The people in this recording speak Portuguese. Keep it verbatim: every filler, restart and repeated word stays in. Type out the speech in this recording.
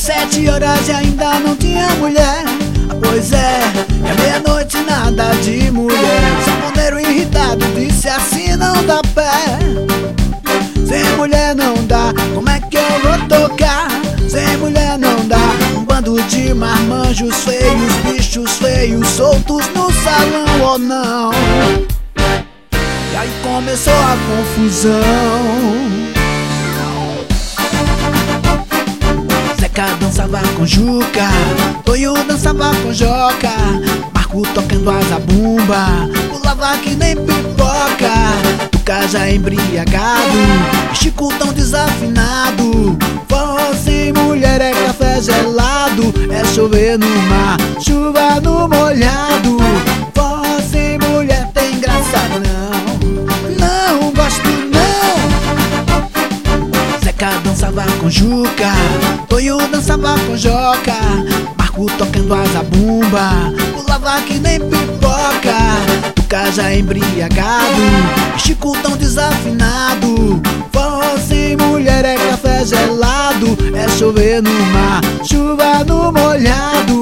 Sete horas e ainda não tinha mulher. Pois é, é meia-noite nada de mulher. O sanfoneiro irritado disse assim: não dá pé. Sem mulher não dá, como é que eu vou tocar? Sem mulher não dá. Um bando de marmanjos feios, bichos feios, soltos no salão ou não. E aí começou a confusão. Zeca dançava com Juca, Tonho dançava com Joca, Marco tocando a zabumba, pulava que nem pipoca. Tuca já embriagado, Chico tão desafinado. Forró sem mulher é café gelado, é chover no mar, chuva no molhado. Forró sem mulher tem graça não, não gosto não. Zeca dançava com Juca, Tonho dançava com Joca, Marco tocando a zabumba, pulava que nem pipoca. Tuca já embriagado, Chico tão desafinado. Forró sem mulher é café gelado, é chover no mar, chuva no molhado.